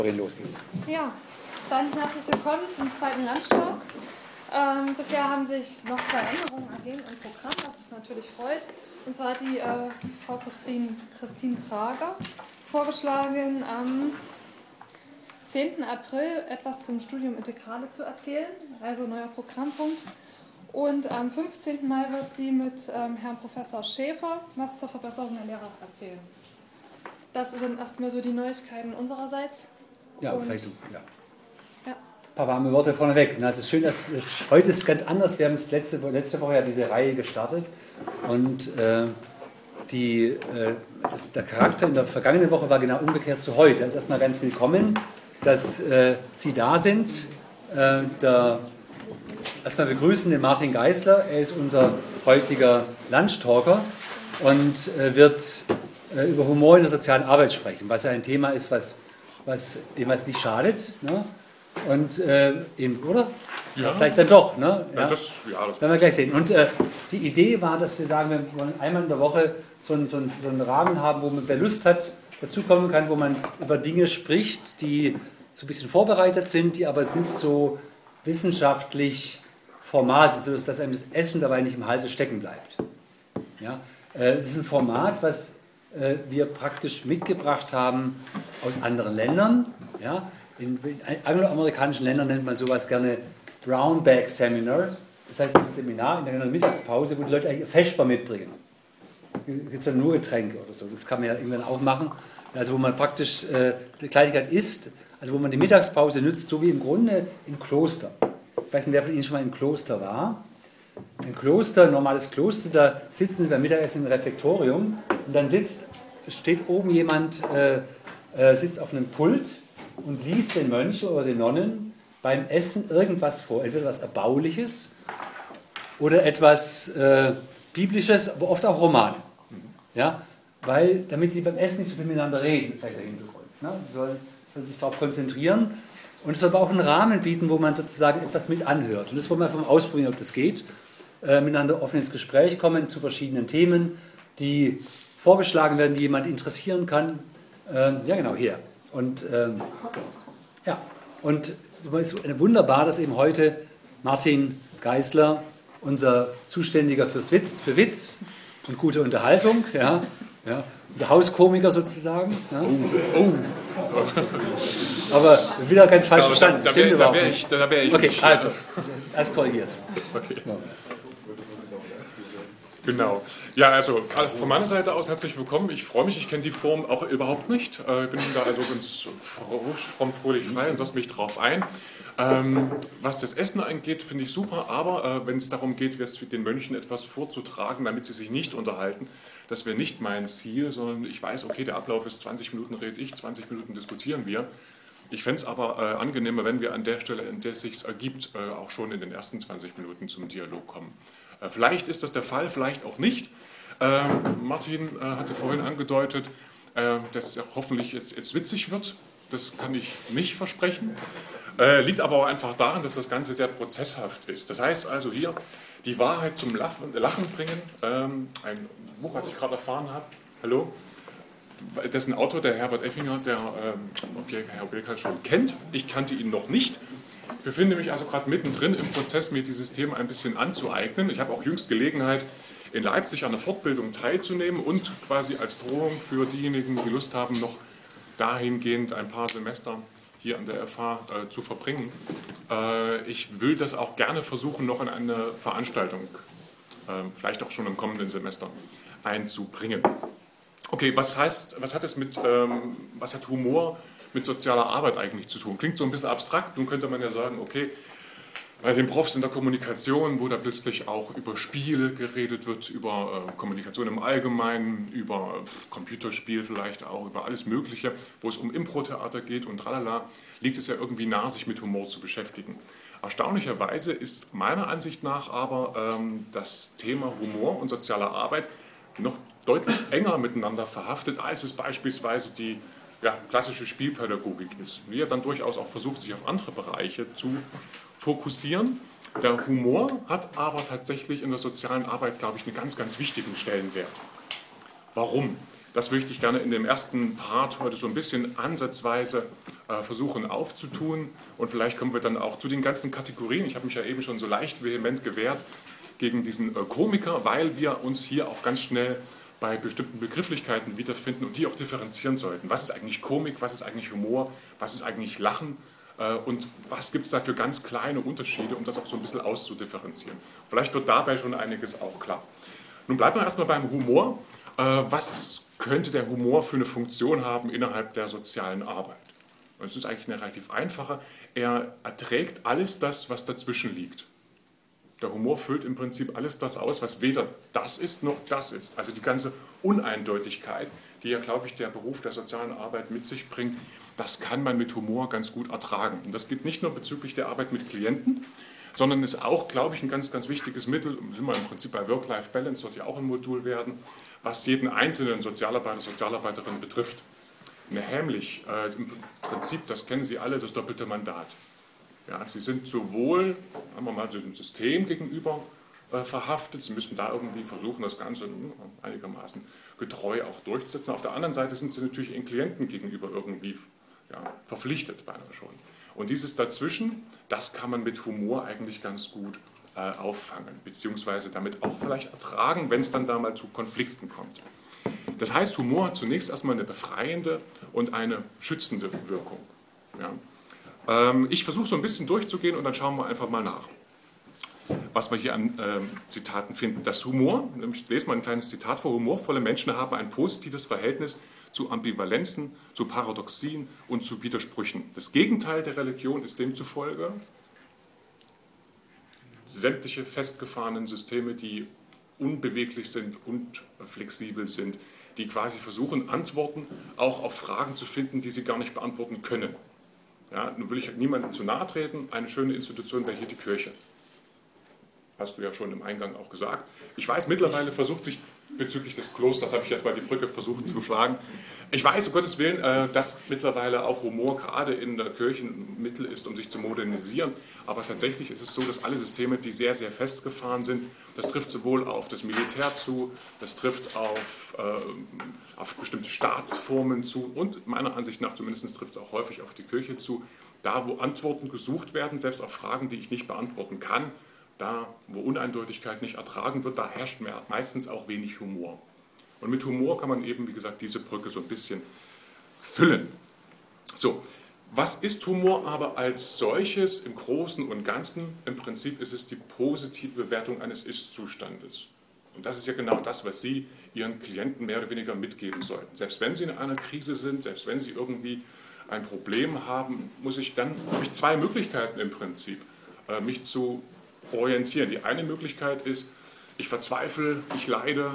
Los geht's. Ja, dann herzlich willkommen zum zweiten Lunchtalk. Bisher haben sich noch zwei Änderungen ergeben im Programm, was uns natürlich freut. Und zwar hat die Frau Christine Prager vorgeschlagen, am 10. April etwas zum Studium Integrale zu erzählen, also neuer Programmpunkt. Und am 15. Mai wird sie mit Herrn Professor Schäfer was zur Verbesserung der Lehre erzählen. Das sind erstmal so die Neuigkeiten unsererseits. Ja, und vielleicht ja. Ja. Ein paar warme Worte vorneweg. Es ist schön, dass heute ist ganz anders. Wir haben es letzte Woche ja diese Reihe gestartet und der Charakter in der vergangenen Woche war genau umgekehrt zu heute. Also erstmal ganz willkommen, dass Sie da sind. Erstmal begrüßen den Martin Geisler. Er ist unser heutiger Lunchtalker und wird über Humor in der sozialen Arbeit sprechen, was ja ein Thema ist, was jemals nicht schadet. Ne? Und eben, oder? Ja. Vielleicht dann doch. Ne? Ja. Das werden wir gleich sehen. Und die Idee war, dass wir sagen, wir wollen einmal in der Woche so einen Rahmen haben, wo man, wer Lust hat, dazukommen kann, wo man über Dinge spricht, die so ein bisschen vorbereitet sind, die aber jetzt nicht so wissenschaftlich formal sind, sodass einem das Essen dabei nicht im Halse stecken bleibt. Ja? Das ist ein Format, was wir praktisch mitgebracht haben aus anderen Ländern. Ja? In angloamerikanischen Ländern nennt man sowas gerne Brown Bag Seminar. Das heißt, es ist ein Seminar in der Mittagspause, wo die Leute eigentlich Feschbar mitbringen. Da gibt es dann nur Getränke oder so. Das kann man ja irgendwann auch machen. Also wo man praktisch die Kleinigkeit isst, also wo man die Mittagspause nützt, so wie im Grunde im Kloster. Ich weiß nicht, wer von Ihnen schon mal im Kloster war. Ein Kloster, ein normales Kloster, da sitzen Sie beim Mittagessen im Refektorium und dann steht oben jemand, sitzt auf einem Pult und liest den Mönchen oder den Nonnen beim Essen irgendwas vor. Entweder etwas Erbauliches oder etwas Biblisches, aber oft auch Romane. Ja? Damit die beim Essen nicht so viel miteinander reden, vielleicht der Hintergrund. Ne? Sie sollen sich darauf konzentrieren. Und es soll aber auch einen Rahmen bieten, wo man sozusagen etwas mit anhört. Und das wollen wir einfach mal ausprobieren, ob das geht. Miteinander offen ins Gespräch kommen zu verschiedenen Themen, die vorgeschlagen werden, die jemand interessieren kann. Ja, genau, hier. Und und es ist wunderbar, dass eben heute Martin Geisler, unser Zuständiger für Witz und gute Unterhaltung, der Hauskomiker sozusagen. Ja. Oh. Aber wieder ganz falsch verstanden. Da wäre ich okay, nicht. Also, alles korrigiert. Okay. Ja. Genau. Ja, also von meiner Seite aus herzlich willkommen. Ich freue mich, ich kenne die Form auch überhaupt nicht. Ich bin da also ganz fröhlich frei und lasse mich drauf ein. Was das Essen angeht, finde ich super, aber wenn es darum geht, den Mönchen etwas vorzutragen, damit sie sich nicht unterhalten, das wäre nicht mein Ziel, sondern ich weiß, okay, der Ablauf ist 20 Minuten rede ich, 20 Minuten diskutieren wir. Ich fände es aber angenehmer, wenn wir an der Stelle, in der es sich ergibt, auch schon in den ersten 20 Minuten zum Dialog kommen. Vielleicht ist das der Fall, vielleicht auch nicht. Martin hatte vorhin angedeutet, dass es hoffentlich jetzt witzig wird. Das kann ich nicht versprechen. Liegt aber auch einfach daran, dass das Ganze sehr prozesshaft ist. Das heißt also hier, die Wahrheit zum Lachen bringen. Ein Buch, das ich gerade erfahren habe, hallo, dessen Autor, der Herbert Effinger, der Herr Bilker schon kennt. Ich kannte ihn noch nicht. Ich befinde mich also gerade mittendrin im Prozess, mir dieses Thema ein bisschen anzueignen. Ich habe auch jüngst Gelegenheit, in Leipzig an einer Fortbildung teilzunehmen und quasi als Drohung für diejenigen, die Lust haben, noch dahingehend ein paar Semester hier an der FH zu verbringen. Ich will das auch gerne versuchen, noch in eine Veranstaltung, vielleicht auch schon im kommenden Semester, einzubringen. Okay, was hat Humor mit sozialer Arbeit eigentlich zu tun? Klingt so ein bisschen abstrakt, nun könnte man ja sagen, okay, bei den Profs in der Kommunikation, wo da plötzlich auch über Spiele geredet wird, über Kommunikation im Allgemeinen, über Computerspiel vielleicht auch, über alles Mögliche, wo es um Impro-Theater geht und tralala, liegt es ja irgendwie nahe, sich mit Humor zu beschäftigen. Erstaunlicherweise ist meiner Ansicht nach aber das Thema Humor und soziale Arbeit noch deutlich enger miteinander verhaftet, als es beispielsweise die klassische Spielpädagogik ist, die ja dann durchaus auch versucht, sich auf andere Bereiche zu fokussieren. Der Humor hat aber tatsächlich in der sozialen Arbeit, glaube ich, einen ganz, ganz wichtigen Stellenwert. Warum? Das möchte ich gerne in dem ersten Part heute so ein bisschen ansatzweise versuchen aufzutun. Und vielleicht kommen wir dann auch zu den ganzen Kategorien. Ich habe mich ja eben schon so leicht vehement gewehrt gegen diesen Komiker, weil wir uns hier auch ganz schnell bei bestimmten Begrifflichkeiten wiederfinden und die auch differenzieren sollten. Was ist eigentlich Komik, was ist eigentlich Humor, was ist eigentlich Lachen und was gibt es da für ganz kleine Unterschiede, um das auch so ein bisschen auszudifferenzieren. Vielleicht wird dabei schon einiges auch klar. Nun bleiben wir erstmal beim Humor. Was könnte der Humor für eine Funktion haben innerhalb der sozialen Arbeit? Und es ist eigentlich eine relativ einfache. Er erträgt alles das, was dazwischen liegt. Der Humor füllt im Prinzip alles das aus, was weder das ist noch das ist. Also die ganze Uneindeutigkeit, die ja, glaube ich, der Beruf der sozialen Arbeit mit sich bringt, das kann man mit Humor ganz gut ertragen. Und das gilt nicht nur bezüglich der Arbeit mit Klienten, sondern ist auch, glaube ich, ein ganz, ganz wichtiges Mittel, sind wir im Prinzip bei Work-Life-Balance, sollte ja auch ein Modul werden, was jeden einzelnen Sozialarbeiter, Sozialarbeiterin betrifft. Nämlich im Prinzip, das kennen Sie alle, das doppelte Mandat. Ja, Sie sind sowohl, sagen wir mal, dem System gegenüber verhaftet, Sie müssen da irgendwie versuchen, das Ganze einigermaßen getreu auch durchzusetzen. Auf der anderen Seite sind Sie natürlich Ihren Klienten gegenüber irgendwie verpflichtet, beinahe schon. Und dieses Dazwischen, das kann man mit Humor eigentlich ganz gut auffangen, beziehungsweise damit auch vielleicht ertragen, wenn es dann da mal zu Konflikten kommt. Das heißt, Humor hat zunächst erstmal eine befreiende und eine schützende Wirkung. Ja. Ich versuche so ein bisschen durchzugehen und dann schauen wir einfach mal nach, was wir hier an Zitaten finden. Das Humor, ich lese mal ein kleines Zitat vor, humorvolle Menschen haben ein positives Verhältnis zu Ambivalenzen, zu Paradoxien und zu Widersprüchen. Das Gegenteil der Religion ist demzufolge sämtliche festgefahrenen Systeme, die unbeweglich sind und flexibel sind, die quasi versuchen, Antworten auch auf Fragen zu finden, die sie gar nicht beantworten können. Ja, nun will ich niemandem zu nahe treten, eine schöne Institution wäre hier die Kirche. Hast du ja schon im Eingang auch gesagt. Ich weiß, mittlerweile versucht sich bezüglich des Klosters, habe ich jetzt mal die Brücke versucht zu schlagen. Ich weiß, um Gottes Willen, dass mittlerweile auch Humor gerade in der Kirche ein Mittel ist, um sich zu modernisieren. Aber tatsächlich ist es so, dass alle Systeme, die sehr, sehr festgefahren sind, das trifft sowohl auf das Militär zu, das trifft auf bestimmte Staatsformen zu und meiner Ansicht nach zumindest trifft es auch häufig auf die Kirche zu. Da, wo Antworten gesucht werden, selbst auf Fragen, die ich nicht beantworten kann, da, wo Uneindeutigkeit nicht ertragen wird, da herrscht meistens auch wenig Humor. Und mit Humor kann man eben, wie gesagt, diese Brücke so ein bisschen füllen. So, was ist Humor aber als solches im Großen und Ganzen? Im Prinzip ist es die positive Bewertung eines Ist-Zustandes. Und das ist ja genau das, was Sie Ihren Klienten mehr oder weniger mitgeben sollten. Selbst wenn Sie in einer Krise sind, selbst wenn Sie irgendwie ein Problem haben, habe ich zwei Möglichkeiten im Prinzip, mich zu orientieren. Die eine Möglichkeit ist, ich verzweifle, ich leide,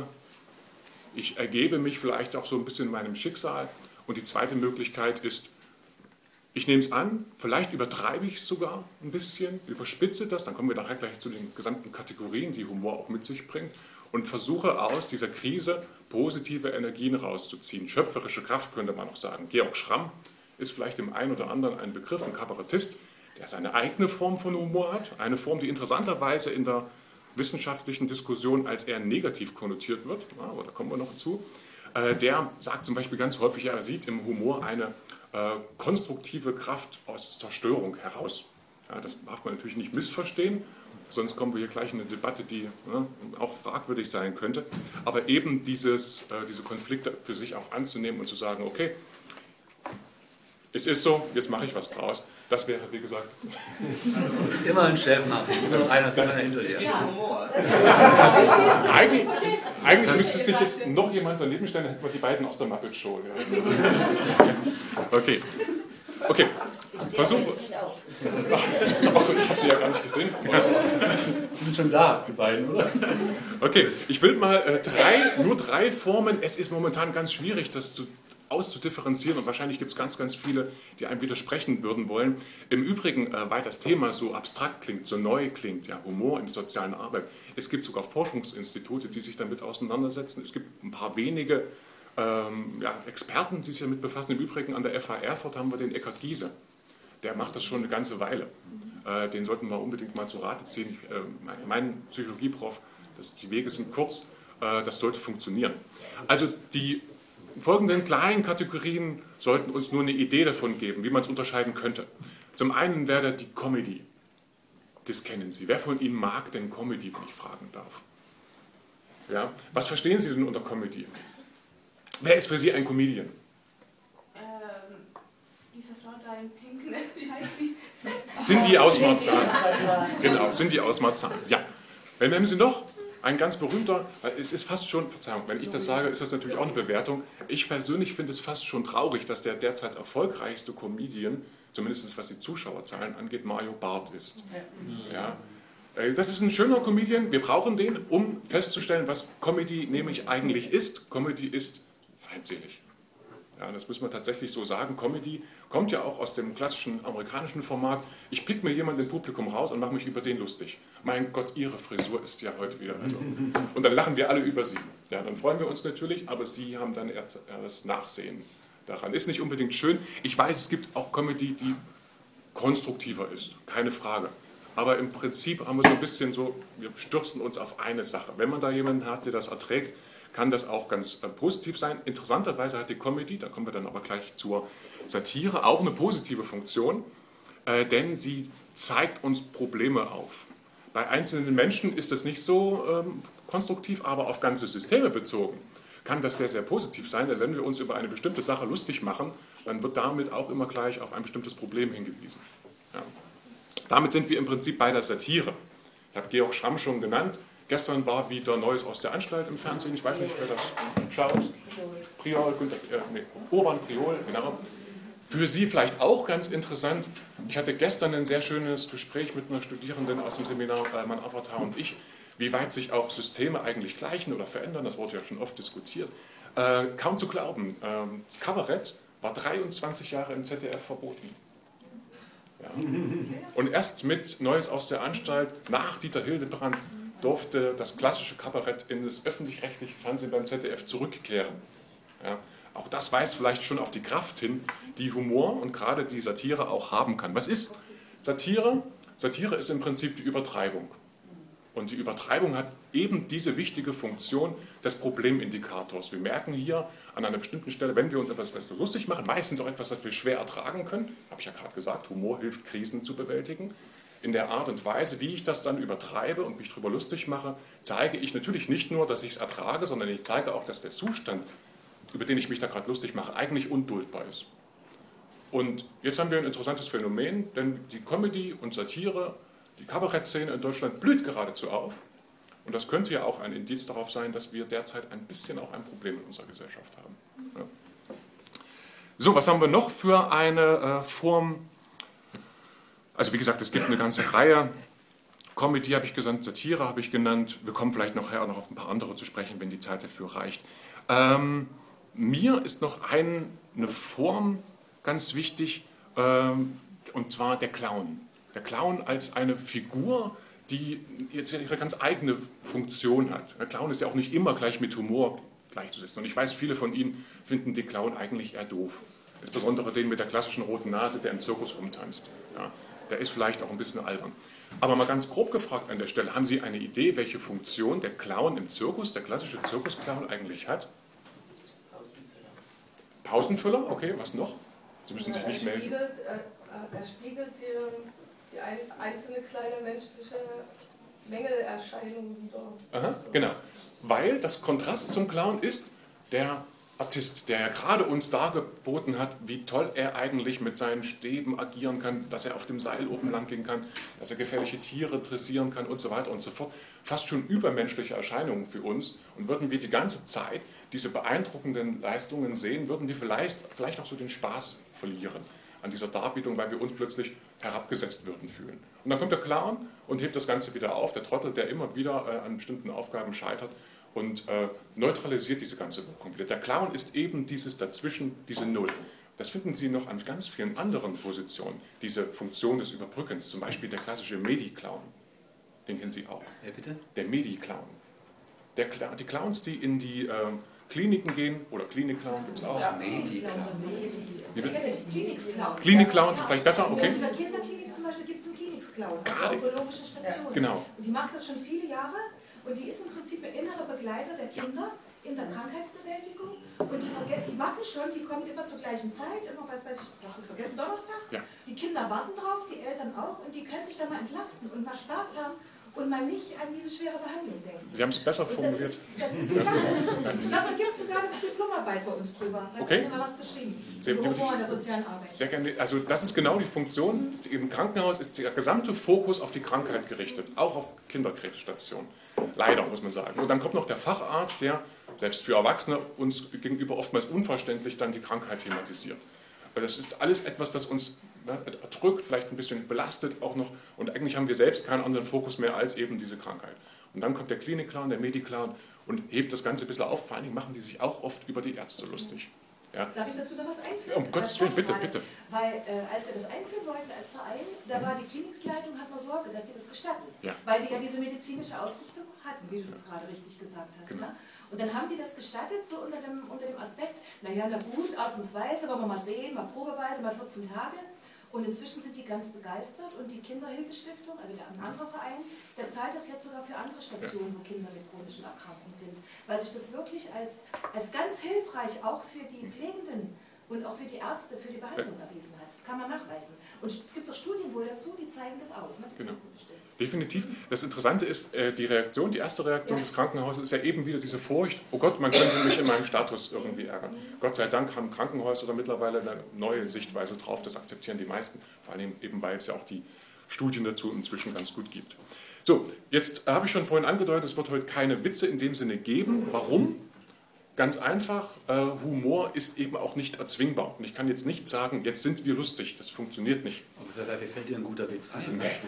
ich ergebe mich vielleicht auch so ein bisschen meinem Schicksal. Und die zweite Möglichkeit ist, ich nehme es an, vielleicht übertreibe ich es sogar ein bisschen, überspitze das, dann kommen wir nachher gleich zu den gesamten Kategorien, die Humor auch mit sich bringt, und versuche aus dieser Krise positive Energien rauszuziehen. Schöpferische Kraft könnte man auch sagen. Georg Schramm ist vielleicht dem einen oder anderen ein Begriff, ein Kabarettist, der seine eigene Form von Humor hat, eine Form, die interessanterweise in der wissenschaftlichen Diskussion als eher negativ konnotiert wird, aber da kommen wir noch zu. Der sagt zum Beispiel ganz häufig, er sieht im Humor eine konstruktive Kraft aus Zerstörung heraus. Ja, das darf man natürlich nicht missverstehen, sonst kommen wir hier gleich in eine Debatte, die auch fragwürdig sein könnte. Aber eben diese Konflikte für sich auch anzunehmen und zu sagen, okay, es ist so, jetzt mache ich was draus. Das wäre, wie gesagt... Es gibt immer einen Chef, Martin. Immer noch einer hinter dir. Ja, Humor. Eigentlich müsste sich jetzt noch jemand daneben stellen, dann hätten wir die beiden aus der Muppet Show. Ja. Okay. Versuch. Ich habe sie ja gar nicht gesehen. Sie sind schon da, die beiden, oder? Okay, ich will mal nur drei Formen. Es ist momentan ganz schwierig, das auszudifferenzieren und wahrscheinlich gibt es ganz, ganz viele, die einem widersprechen würden wollen. Im Übrigen, weil das Thema so abstrakt klingt, so neu klingt, ja, Humor in der sozialen Arbeit, es gibt sogar Forschungsinstitute, die sich damit auseinandersetzen. Es gibt ein paar wenige Experten, die sich damit befassen. Im Übrigen an der FH Erfurt haben wir den Eckhard Giese. Der macht das schon eine ganze Weile. Den sollten wir unbedingt mal zu Rate ziehen. Mein Psychologieprof, die Wege sind kurz, das sollte funktionieren. Also die folgenden kleinen Kategorien sollten uns nur eine Idee davon geben, wie man es unterscheiden könnte. Zum einen wäre die Comedy. Das kennen Sie. Wer von Ihnen mag denn Comedy, wenn ich fragen darf? Ja? Was verstehen Sie denn unter Comedy? Wer ist für Sie ein Comedian? Diese Frau da in Pink, wie heißt die? Cindy aus Marzahn. Genau, Cindy aus Marzahn. Ja. Wen nehmen Sie noch? Ein ganz berühmter, es ist fast schon, Verzeihung, wenn ich das sage, ist das natürlich auch eine Bewertung. Ich persönlich finde es fast schon traurig, dass der derzeit erfolgreichste Comedian, zumindest was die Zuschauerzahlen angeht, Mario Barth ist. Ja. Das ist ein schöner Comedian, wir brauchen den, um festzustellen, was Comedy nämlich eigentlich ist. Comedy ist feindselig. Ja, das muss man tatsächlich so sagen. Comedy kommt ja auch aus dem klassischen amerikanischen Format. Ich pick mir jemanden im Publikum raus und mache mich über den lustig. Mein Gott, Ihre Frisur ist ja heute wieder. Also. Und dann lachen wir alle über Sie. Ja, dann freuen wir uns natürlich, aber Sie haben dann erst das Nachsehen daran. Ist nicht unbedingt schön. Ich weiß, es gibt auch Comedy, die konstruktiver ist, keine Frage. Aber im Prinzip haben wir so ein bisschen so, wir stürzen uns auf eine Sache. Wenn man da jemanden hat, der das erträgt, kann das auch ganz positiv sein. Interessanterweise hat die Comedy, da kommen wir dann aber gleich zur Satire, auch eine positive Funktion, denn sie zeigt uns Probleme auf. Bei einzelnen Menschen ist das nicht so konstruktiv, aber auf ganze Systeme bezogen kann das sehr, sehr positiv sein, denn wenn wir uns über eine bestimmte Sache lustig machen, dann wird damit auch immer gleich auf ein bestimmtes Problem hingewiesen. Ja. Damit sind wir im Prinzip bei der Satire. Ich habe Georg Schramm schon genannt. Gestern war wieder Neues aus der Anstalt im Fernsehen. Ich weiß nicht, wer das schaut. Priol, Urban Priol, genau. Für Sie vielleicht auch ganz interessant. Ich hatte gestern ein sehr schönes Gespräch mit einer Studierenden aus dem Seminar Mein Avatar und ich, wie weit sich auch Systeme eigentlich gleichen oder verändern. Das wurde ja schon oft diskutiert. Kaum zu glauben. Das Kabarett war 23 Jahre im ZDF verboten. Ja. Und erst mit Neues aus der Anstalt, nach Dieter Hildebrand, durfte das klassische Kabarett in das öffentlich-rechtliche Fernsehen beim ZDF zurückkehren. Ja, auch das weist vielleicht schon auf die Kraft hin, die Humor und gerade die Satire auch haben kann. Was ist Satire? Satire ist im Prinzip die Übertreibung. Und die Übertreibung hat eben diese wichtige Funktion des Problemindikators. Wir merken hier an einer bestimmten Stelle, wenn wir uns etwas lustig machen, meistens auch etwas, was wir schwer ertragen können, habe ich ja gerade gesagt, Humor hilft, Krisen zu bewältigen. In der Art und Weise, wie ich das dann übertreibe und mich darüber lustig mache, zeige ich natürlich nicht nur, dass ich es ertrage, sondern ich zeige auch, dass der Zustand, über den ich mich da gerade lustig mache, eigentlich unduldbar ist. Und jetzt haben wir ein interessantes Phänomen, denn die Comedy und Satire, die Kabarettszene in Deutschland blüht geradezu auf. Und das könnte ja auch ein Indiz darauf sein, dass wir derzeit ein bisschen auch ein Problem in unserer Gesellschaft haben. Ja. So, was haben wir noch für eine Form? Also wie gesagt, es gibt eine ganze Reihe. Comedy habe ich genannt, Satire habe ich genannt. Wir kommen vielleicht nachher auch noch auf ein paar andere zu sprechen, wenn die Zeit dafür reicht. Mir ist noch eine Form ganz wichtig, und zwar der Clown. Der Clown als eine Figur, die jetzt ihre ganz eigene Funktion hat. Der Clown ist ja auch nicht immer gleich mit Humor gleichzusetzen. Und ich weiß, viele von Ihnen finden den Clown eigentlich eher doof. Insbesondere den mit der klassischen roten Nase, der im Zirkus rumtanzt. Ja. Der ist vielleicht auch ein bisschen albern. Aber mal ganz grob gefragt an der Stelle, haben Sie eine Idee, welche Funktion der Clown im Zirkus, der klassische Zirkusclown eigentlich hat? Pausenfüller, okay, was noch? Sie müssen sich nicht melden. Er spiegelt die einzelne kleine menschliche Mängelerscheinung wieder. Aha, genau. Weil das Kontrast zum Clown ist der Artist, der ja gerade uns dargeboten hat, wie toll er eigentlich mit seinen Stäben agieren kann, dass er auf dem Seil oben lang gehen kann, dass er gefährliche Tiere dressieren kann und so weiter und so fort. Fast schon übermenschliche Erscheinungen für uns. Und würden wir die ganze Zeit diese beeindruckenden Leistungen sehen, würden wir vielleicht auch so den Spaß verlieren an dieser Darbietung, weil wir uns plötzlich herabgesetzt würden fühlen. Und dann kommt der Clown und hebt das Ganze wieder auf, der Trottel, der immer wieder an bestimmten Aufgaben scheitert und neutralisiert diese ganze Wirkung wieder. Der Clown ist eben dieses Dazwischen, diese Null. Das finden Sie noch an ganz vielen anderen Positionen, diese Funktion des Überbrückens, zum Beispiel der klassische Medi-Clown. Den kennen Sie auch. Wer bitte? Der Medi-Clown. Die Clowns, die in die Kliniken gehen, oder Klinik-Clown gibt es auch. Ja, Klinik-Clown ist vielleicht besser, okay. In der Kinderklinik zum Beispiel gibt es einen Klinik-Clown, Gerade. eine onkologische Station. Genau. Und die macht das schon viele Jahre und die ist im Prinzip der innere Begleiter der Kinder in der Krankheitsbewältigung und die warten schon, die kommen immer zur gleichen Zeit, immer, was weiß ich, darf das vergessen, Donnerstag. Ja. Die Kinder warten drauf, die Eltern auch und die können sich da mal entlasten und mal Spaß haben und mal nicht an diese schwere Behandlung denken. Sie haben es besser formuliert. Das ist klasse. Ich glaube, da gibt es sogar eine Diplomarbeit bei uns drüber. Da Okay. hat mal was geschrieben. Sehr Über gut. Humor in der sozialen Arbeit. Sehr gerne. Also das ist genau die Funktion. Im Krankenhaus ist der gesamte Fokus auf die Krankheit gerichtet, auch auf Kinderkrebsstationen. Leider, muss man sagen. Und dann kommt noch der Facharzt, der selbst für Erwachsene uns gegenüber oftmals unverständlich dann die Krankheit thematisiert. Das ist alles etwas, das uns erdrückt, vielleicht ein bisschen belastet auch noch. Und eigentlich haben wir selbst keinen anderen Fokus mehr als eben diese Krankheit. Und dann kommt der Klinik-Clown, der Medi-Clown und hebt das Ganze ein bisschen auf. Vor allen Dingen machen die sich auch oft über die Ärzte lustig. Ja. Darf ich dazu noch was einführen? Um Gottes Willen, bitte, bitte. Weil als wir das einführen wollten als Verein, da war die Klinikleitung, hat noch Sorge, dass die das gestatten. Ja. Weil die ja diese medizinische Ausrichtung hatten, wie du das gerade richtig gesagt hast. Genau. Ne? Und dann haben die das gestattet, so unter dem Aspekt, naja, na gut, ausnahmsweise, wollen wir mal sehen, mal probeweise, mal 14 Tage. Und inzwischen sind die ganz begeistert und die Kinderhilfestiftung, also ein anderer Verein, der zahlt das jetzt sogar für andere Stationen, wo Kinder mit chronischen Erkrankungen sind. Weil sich das wirklich als ganz hilfreich auch für die Pflegenden und auch für die Ärzte, für die Behandlung erwiesen hat. Das kann man nachweisen. Und es gibt auch Studien wohl dazu, die zeigen das auch. Ne? Genau. Definitiv. Das Interessante ist, die erste Reaktion des Krankenhauses ist ja eben wieder diese Furcht, oh Gott, man könnte mich in meinem Status irgendwie ärgern. Gott sei Dank haben Krankenhäuser da mittlerweile eine neue Sichtweise drauf, das akzeptieren die meisten, vor allem eben, weil es ja auch die Studien dazu inzwischen ganz gut gibt. So, jetzt habe ich schon vorhin angedeutet, es wird heute keine Witze in dem Sinne geben. Warum? Ganz einfach, Humor ist eben auch nicht erzwingbar. Und ich kann jetzt nicht sagen, jetzt sind wir lustig, das funktioniert nicht. Aber wie fällt dir ein guter Witz ein? Nee.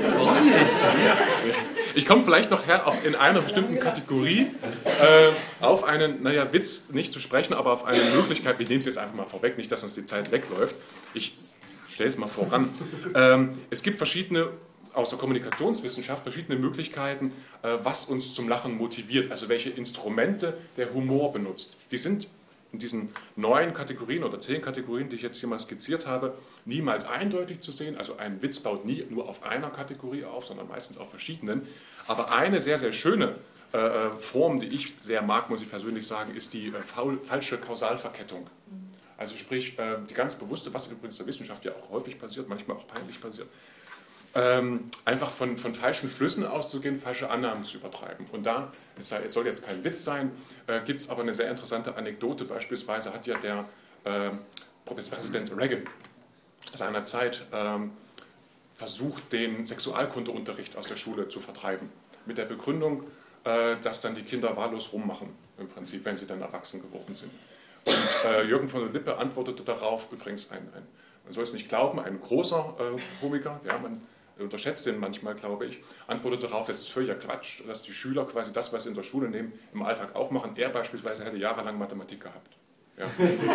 Ich komme vielleicht noch in einer bestimmten Kategorie auf einen, Witz nicht zu sprechen, aber auf eine Möglichkeit, wir nehmen es jetzt einfach mal vorweg, nicht, dass uns die Zeit wegläuft. Ich stelle es mal voran. Es gibt verschiedene, aus der Kommunikationswissenschaft, verschiedene Möglichkeiten, was uns zum Lachen motiviert, also welche Instrumente der Humor benutzt. Die sind in diesen 9 Kategorien oder 10 Kategorien, die ich jetzt hier mal skizziert habe, niemals eindeutig zu sehen. Also ein Witz baut nie nur auf einer Kategorie auf, sondern meistens auf verschiedenen. Aber eine sehr, sehr schöne Form, die ich sehr mag, muss ich persönlich sagen, ist die falsche Kausalverkettung. Also sprich, die ganz bewusste, was übrigens in der Wissenschaft ja auch häufig passiert, manchmal auch peinlich passiert, einfach von falschen Schlüssen auszugehen, falsche Annahmen zu übertreiben. Und da, es soll jetzt kein Witz sein, gibt es aber eine sehr interessante Anekdote. Beispielsweise hat ja der Präsident Reagan seinerzeit versucht, den Sexualkundeunterricht aus der Schule zu vertreiben. Mit der Begründung, dass dann die Kinder wahllos rummachen, im Prinzip, wenn sie dann erwachsen geworden sind. Und Jürgen von der Lippe antwortete darauf, übrigens man soll es nicht glauben, ein großer Komiker, ja, man unterschätzt den manchmal, glaube ich, antwortete darauf, es ist völliger Quatsch, dass die Schüler quasi das, was sie in der Schule nehmen, im Alltag auch machen. Er beispielsweise hätte jahrelang Mathematik gehabt. Ja.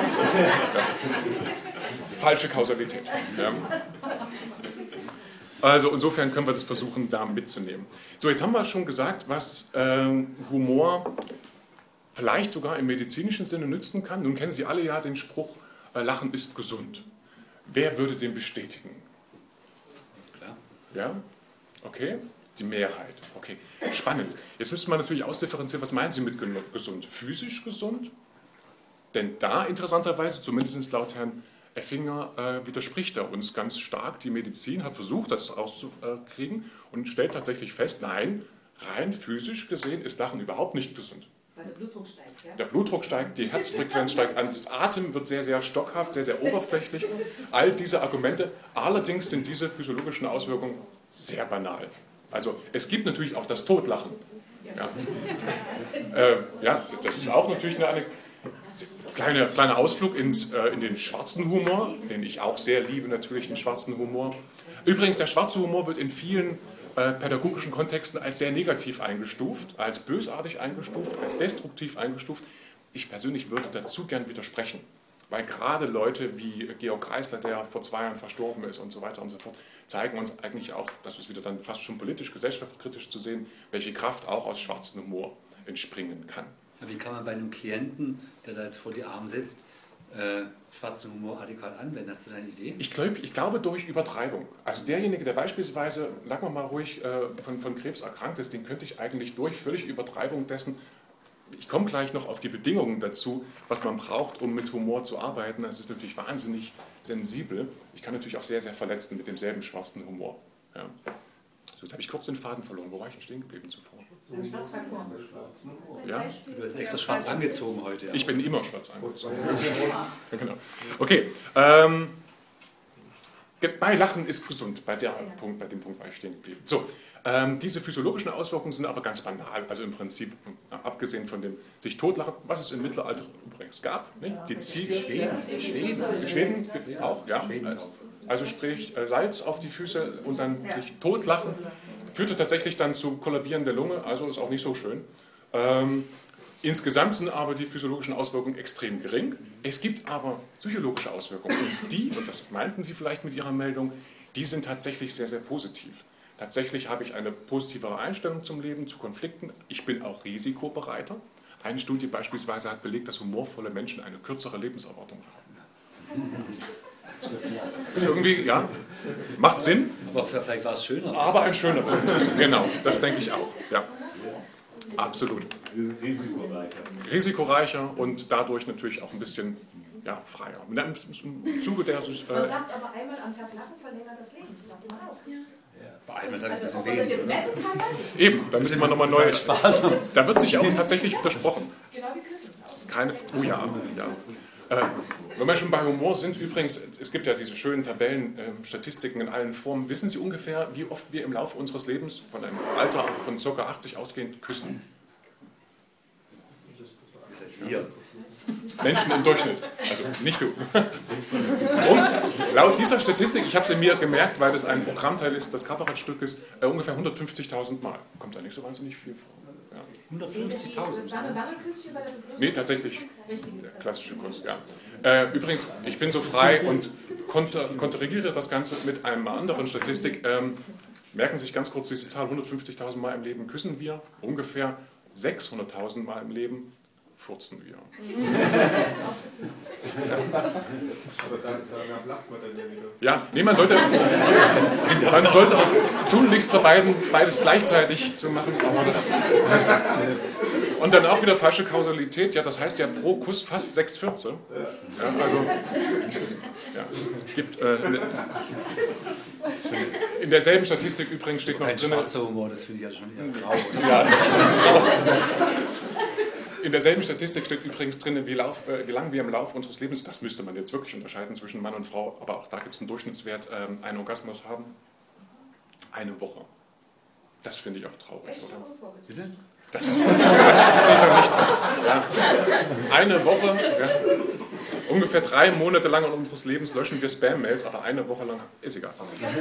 Falsche Kausalität. Ja. Also insofern können wir das versuchen, da mitzunehmen. So, jetzt haben wir schon gesagt, was Humor vielleicht sogar im medizinischen Sinne nützen kann. Nun kennen Sie alle ja den Spruch, Lachen ist gesund. Wer würde den bestätigen? Klar. Ja? Okay. Die Mehrheit. Okay. Spannend. Jetzt müsste man natürlich ausdifferenzieren, was meinen Sie mit gesund? Physisch gesund? Denn da interessanterweise, zumindest laut Herrn Effinger, widerspricht er uns ganz stark. Die Medizin hat versucht, das rauszukriegen und stellt tatsächlich fest, nein, rein physisch gesehen ist Lachen überhaupt nicht gesund. Weil der Blutdruck steigt, ja? Der Blutdruck steigt, die Herzfrequenz steigt an, das Atem wird sehr, sehr stockhaft, sehr, sehr oberflächlich. All diese Argumente, allerdings sind diese physiologischen Auswirkungen sehr banal. Also es gibt natürlich auch das Totlachen. Ja, das ist auch natürlich eine kleiner Ausflug in den schwarzen Humor, den ich auch sehr liebe, natürlich den schwarzen Humor. Übrigens, der schwarze Humor wird in vielen pädagogischen Kontexten als sehr negativ eingestuft, als bösartig eingestuft, als destruktiv eingestuft. Ich persönlich würde dazu gern widersprechen, weil gerade Leute wie Georg Kreisler, der vor 2 Jahren verstorben ist und so weiter und so fort, zeigen uns eigentlich auch, das ist wieder dann fast schon politisch, gesellschaftskritisch zu sehen, welche Kraft auch aus schwarzem Humor entspringen kann. Wie kann man bei einem Klienten, der da jetzt vor die Arme sitzt, schwarzen Humor adäquat anwenden? Hast du da eine Idee? Ich glaube durch Übertreibung. Also derjenige, der beispielsweise, sagen wir mal ruhig, von Krebs erkrankt ist, den könnte ich eigentlich durch völlig Übertreibung dessen Ich komme gleich noch auf die Bedingungen dazu, was man braucht, um mit Humor zu arbeiten. Das ist natürlich wahnsinnig sensibel. Ich kann natürlich auch sehr, sehr verletzen mit demselben schwarzen Humor. Ja. So, jetzt habe ich kurz den Faden verloren. Wo war ich denn stehen geblieben zuvor? Ja? Du hast extra schwarz angezogen heute. Ja. Ich bin immer schwarz angezogen. Genau. Okay. Bei Lachen ist gesund, bei dem Punkt war ich stehen geblieben. So, diese physiologischen Auswirkungen sind aber ganz banal. Also im Prinzip, abgesehen von dem sich totlachen, was es im Mittelalter übrigens gab. Ne? Die Schweden gibt auch, ja. Also sprich Salz auf die Füße und dann sich totlachen, führte tatsächlich dann zu Kollabieren der Lunge, also ist auch nicht so schön. Insgesamt sind aber die physiologischen Auswirkungen extrem gering. Es gibt aber psychologische Auswirkungen. Und die, und das meinten Sie vielleicht mit Ihrer Meldung, die sind tatsächlich sehr, sehr positiv. Tatsächlich habe ich eine positivere Einstellung zum Leben, zu Konflikten. Ich bin auch risikobereiter. Eine Studie beispielsweise hat belegt, dass humorvolle Menschen eine kürzere Lebenserwartung haben. Ist irgendwie, ja, macht Sinn. Aber vielleicht war es schöner. Aber ein schönerer. Genau, das denke ich auch. Ja. Absolut. Risikoreicher und dadurch natürlich auch ein bisschen freier. Im Zuge der... Man sagt aber einmal am Tag lachen verlängert das Leben. Das sagt man auch. Bei einem Tag ist es Also, ein ob man das bisschen jetzt wenig. messen kann, weiß ich nicht. Eben, da müssen wir nochmal neue... Spaß. Da wird sich auch tatsächlich widersprochen. Genau wie Küssen. Keine... Oh ja, ja. Wenn wir schon bei Humor sind, übrigens, es gibt ja diese schönen Tabellen, Statistiken in allen Formen. Wissen Sie ungefähr, wie oft wir im Laufe unseres Lebens von einem Alter von ca. 80 ausgehend küssen? Hier. Menschen im Durchschnitt, also nicht du. Und laut dieser Statistik, ich habe sie mir gemerkt, weil das ein Programmteil ist des Kabarettstückes, ungefähr 150.000 Mal. Kommt da nicht so wahnsinnig viel vor. Ja. 150.000. Lange Küsschen bei der Begrüßung. Nee, tatsächlich. Der klassische Kunst, ja. Übrigens, ich bin so frei und konterkariere das Ganze mit einer anderen Statistik. Merken Sie sich ganz kurz diese Zahl, 150.000 Mal im Leben küssen wir, ungefähr 600.000 Mal im Leben furzen wir. Aber danach lacht man dann ja wieder. Ja, nee, man sollte auch tunlichst vermeiden, beides gleichzeitig zu machen. Aber das und dann auch wieder falsche Kausalität. Ja, das heißt ja pro Kuss fast 6 Fürze. Ja, also gibt in derselben Statistik übrigens steht noch Ein drin. schwarzer Humor, das finde ich ja schon eher grau. Oder? Ja, in derselben Statistik steht übrigens drin, wie lange wir im Laufe unseres Lebens, das müsste man jetzt wirklich unterscheiden zwischen Mann und Frau, aber auch da gibt es einen Durchschnittswert, einen Orgasmus haben. Eine Woche. Das finde ich auch traurig, oder? Bitte? Das steht da nicht drin. Ja. Eine Woche, ja. Ungefähr 3 Monate lang unseres Lebens löschen wir Spam-Mails, aber eine Woche lang ist egal.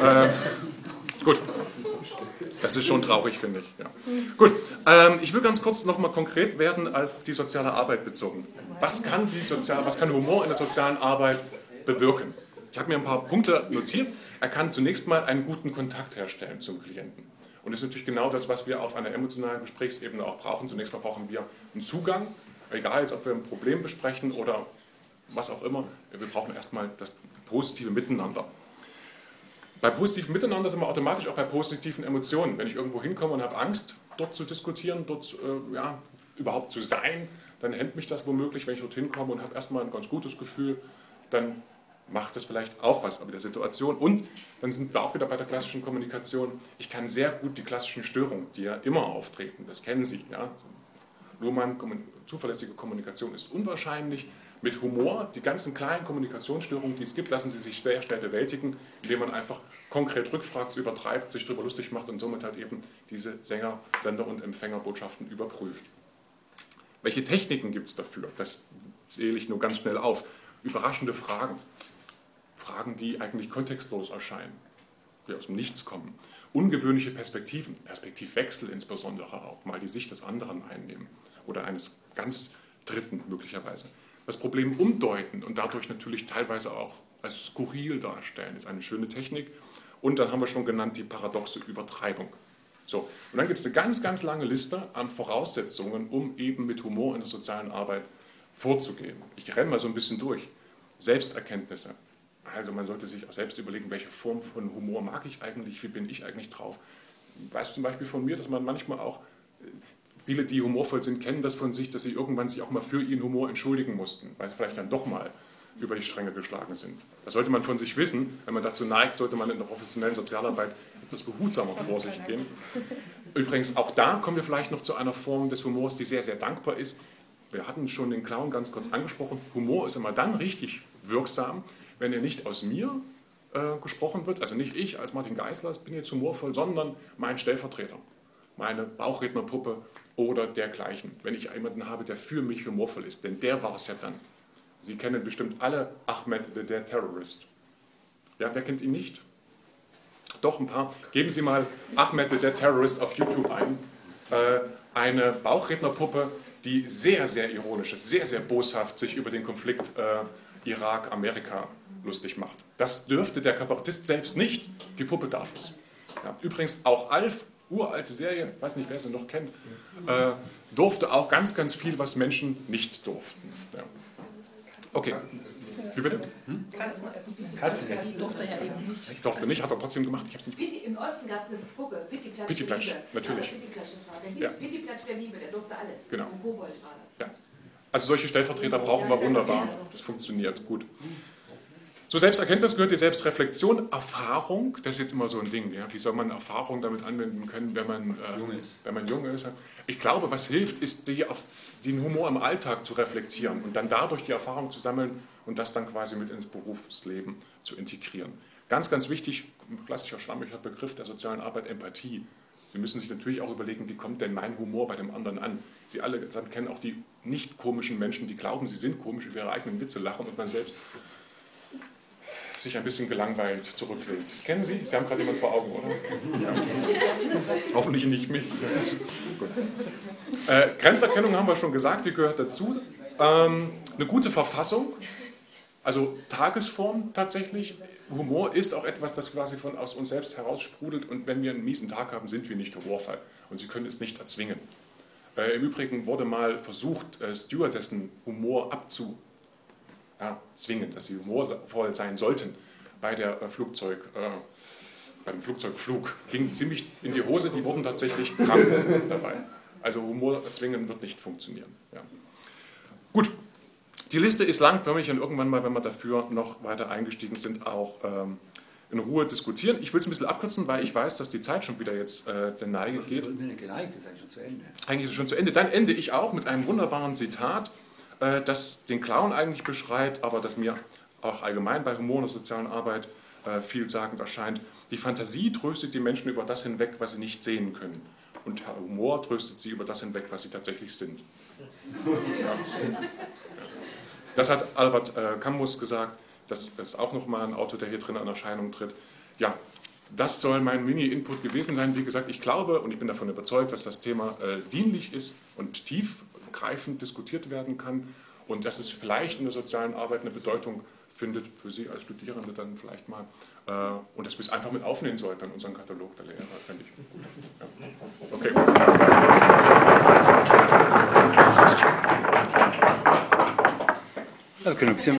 Gut. Das ist schon traurig, finde ich. Ja. Gut, ich will ganz kurz nochmal konkret werden auf die soziale Arbeit bezogen. Was kann Humor in der sozialen Arbeit bewirken? Ich habe mir ein paar Punkte notiert. Er kann zunächst mal einen guten Kontakt herstellen zum Klienten. Und das ist natürlich genau das, was wir auf einer emotionalen Gesprächsebene auch brauchen. Zunächst mal brauchen wir einen Zugang, egal jetzt, ob wir ein Problem besprechen oder was auch immer. Wir brauchen erstmal das positive Miteinander. Bei positivem Miteinander sind wir automatisch auch bei positiven Emotionen. Wenn ich irgendwo hinkomme und habe Angst, dort zu diskutieren, dort überhaupt zu sein, dann hemmt mich das womöglich. Wenn ich dort hinkomme und habe erstmal ein ganz gutes Gefühl, dann macht das vielleicht auch was mit der Situation. Und dann sind wir auch wieder bei der klassischen Kommunikation. Ich kann sehr gut die klassischen Störungen, die ja immer auftreten, das kennen Sie. Ja? Luhmann, zuverlässige Kommunikation ist unwahrscheinlich. Mit Humor, die ganzen kleinen Kommunikationsstörungen, die es gibt, lassen sie sich sehr schnell bewältigen, indem man einfach konkret rückfragt, übertreibt, sich darüber lustig macht und somit halt eben diese Sender- und Empfängerbotschaften überprüft. Welche Techniken gibt es dafür? Das zähle ich nur ganz schnell auf. Überraschende Fragen. Fragen, die eigentlich kontextlos erscheinen, die aus dem Nichts kommen. Ungewöhnliche Perspektiven, Perspektivwechsel insbesondere auch, mal die Sicht des anderen einnehmen oder eines ganz Dritten möglicherweise. Das Problem umdeuten und dadurch natürlich teilweise auch als skurril darstellen, ist eine schöne Technik. Und dann haben wir schon genannt die paradoxe Übertreibung. So, und dann gibt es eine ganz, ganz lange Liste an Voraussetzungen, um eben mit Humor in der sozialen Arbeit vorzugehen. Ich renne mal so ein bisschen durch. Selbsterkenntnisse. Also man sollte sich auch selbst überlegen, welche Form von Humor mag ich eigentlich, wie bin ich eigentlich drauf. Ich weiß zum Beispiel von mir, dass man manchmal auch Viele, die humorvoll sind, kennen das von sich, dass sie irgendwann sich auch mal für ihren Humor entschuldigen mussten, weil sie vielleicht dann doch mal über die Stränge geschlagen sind. Das sollte man von sich wissen. Wenn man dazu neigt, sollte man in der professionellen Sozialarbeit etwas behutsamer vor sich gehen. Übrigens, auch da kommen wir vielleicht noch zu einer Form des Humors, die sehr, sehr dankbar ist. Wir hatten schon den Clown ganz kurz angesprochen. Humor ist immer dann richtig wirksam, wenn er nicht aus mir gesprochen wird, also nicht ich als Martin Geisler bin jetzt humorvoll, sondern mein Stellvertreter, meine Bauchrednerpuppe oder dergleichen. Wenn ich jemanden habe, der für mich humorvoll ist, denn der war es ja dann. Sie kennen bestimmt alle Ahmed the Terrorist. Ja, wer kennt ihn nicht? Doch, ein paar. Geben Sie mal Ahmed the Terrorist auf YouTube ein. Eine Bauchrednerpuppe, die sehr, sehr ironisch ist, sehr, sehr boshaft sich über den Konflikt Irak-Amerika lustig macht. Das dürfte der Kabarettist selbst nicht, die Puppe darf es. Ja, übrigens auch Alf, uralte Serie, weiß nicht, wer sie noch kennt, durfte auch ganz, ganz viel, was Menschen nicht durften. Ja. Okay. Wie bitte? Katzen essen. Die durfte er ja eben nicht. Ich durfte nicht, hat er trotzdem gemacht. Ich hab's nicht. Im Osten gab es eine Puppe, Pittiplatsch Pittiplatsch, der Liebe. natürlich. Ja, Pittiplatsch, das war. Der hieß Ja. Pittiplatsch der Liebe, der durfte alles. Genau. Ein Kobold war das. Ja. Also solche Stellvertreter brauchen wir wunderbar. Das funktioniert gut. Zur Selbsterkenntnis gehört die Selbstreflexion, Erfahrung, das ist jetzt immer so ein Ding. Ja? Wie soll man Erfahrung damit anwenden können, wenn man jung ist? Ich glaube, was hilft, ist, den Humor im Alltag zu reflektieren und dann dadurch die Erfahrung zu sammeln und das dann quasi mit ins Berufsleben zu integrieren. Ganz, ganz wichtig, ein klassischer schwammiger Begriff der sozialen Arbeit, Empathie. Sie müssen sich natürlich auch überlegen, wie kommt denn mein Humor bei dem anderen an? Sie alle kennen auch die nicht komischen Menschen, die glauben, sie sind komisch, über ihre eigenen Witze lachen und man selbst sich ein bisschen gelangweilt zurücklehnt. Das kennen Sie? Sie haben gerade jemanden vor Augen, oder? Ja. Hoffentlich nicht mich. Grenzerkennung haben wir schon gesagt, die gehört dazu. Eine gute Verfassung, also Tagesform tatsächlich. Humor ist auch etwas, das quasi aus uns selbst heraussprudelt und wenn wir einen miesen Tag haben, sind wir nicht humorvoll und Sie können es nicht erzwingen. Im Übrigen wurde mal versucht, Stewardessen Humor zwingen, dass sie humorvoll sein sollten bei dem Flugzeugflug. Ging ziemlich in die Hose, die wurden tatsächlich krank dabei. Also Humor erzwingen wird nicht funktionieren. Ja. Gut, die Liste ist lang, können wir dann irgendwann mal, wenn wir dafür noch weiter eingestiegen sind, auch in Ruhe diskutieren. Ich will es ein bisschen abkürzen, weil ich weiß, dass die Zeit schon wieder jetzt der Neige geht. Geneigt, ist eigentlich schon zu Ende. Eigentlich ist es schon zu Ende. Dann ende ich auch mit einem wunderbaren Zitat, das den Clown eigentlich beschreibt, aber das mir auch allgemein bei Humor und der sozialen Arbeit vielsagend erscheint. Die Fantasie tröstet die Menschen über das hinweg, was sie nicht sehen können. Und Humor tröstet sie über das hinweg, was sie tatsächlich sind. Ja. Das hat Albert Camus gesagt. Das ist auch nochmal ein Autor, der hier drin in Erscheinung tritt. Ja, das soll mein Mini-Input gewesen sein. Wie gesagt, ich glaube und ich bin davon überzeugt, dass das Thema dienlich ist und tiefgreifend diskutiert werden kann und dass es vielleicht in der sozialen Arbeit eine Bedeutung findet, für Sie als Studierende dann vielleicht mal. Und dass wir es einfach mit aufnehmen sollten in unseren Katalog der Lehrer, fände ich gut. Ja. Okay. Ja, wir können ein bisschen